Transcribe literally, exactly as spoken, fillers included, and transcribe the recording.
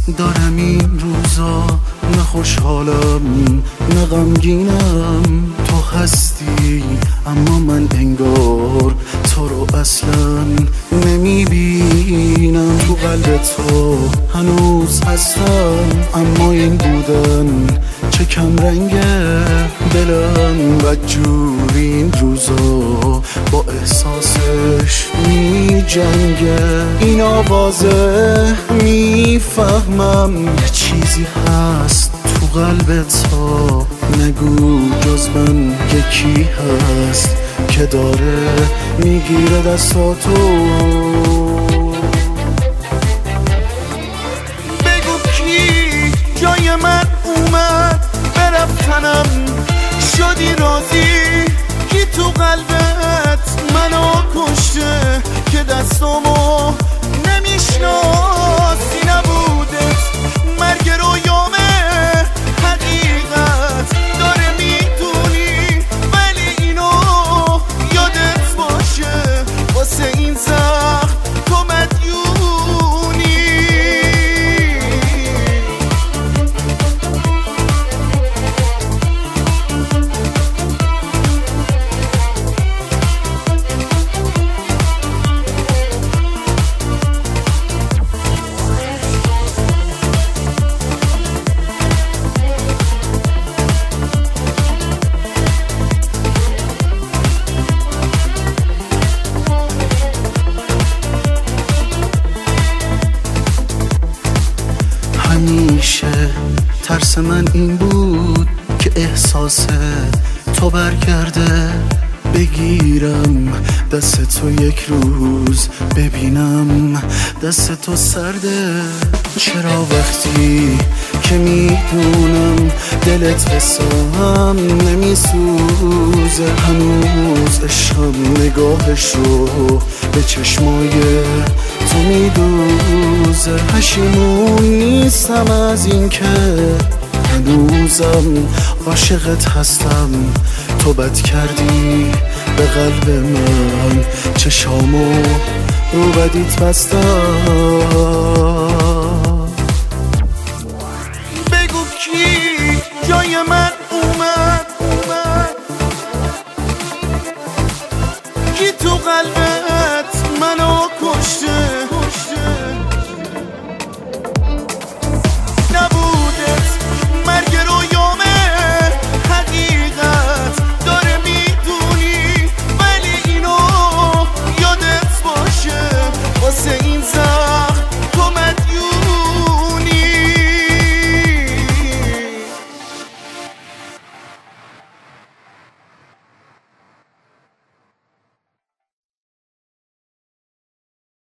دارم این روزا، نه خوشحالم نه غمگینم. تو هستی اما من انگار تو رو اصلا نمیبینم. تو قلب تو هنوز هستم، اما این بودن چه کم رنگه. دلم بدجوری این روزا با احساسش می جنگه. این آوازه میفهمم یه چیزی هست تو قلب تو، نگو جز من یکی هست که داره میگیره دستاتو. بگو کی جای من اومد برفتنم، شدی راضی کی تو قلبت منو کشته که دستامو نمیشناسی. نبودت مرگ رویامه حقیقت داره میدونی، ولی اینو یادت باشه واسه این زخم تو مدیونی. همیشه ترس من این بود که احساس تو برگرده. بگیرم دست تو یک روز ببینم دست تو سرده. چرا وقتی که میدونم دلت واسم نمیسوزه، هنوز عشقم نگاهش رو به چشمای تو میدوزه. پشیمون نیستم از این که هنوزم عاشقت هستم. تو بد کردی به قلب من، چشامو رو بدیت بستم.